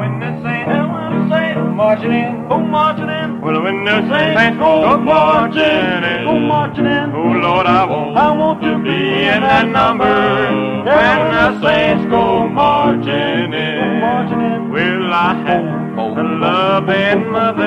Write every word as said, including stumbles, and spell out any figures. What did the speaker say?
when the saints, when the saints go marching in, go marching in. Well, when the saints go marching in, go marching in. Oh Lord, I want, I want to be in that number. When the saints go marching in, go marching in. Will I have the love and mother?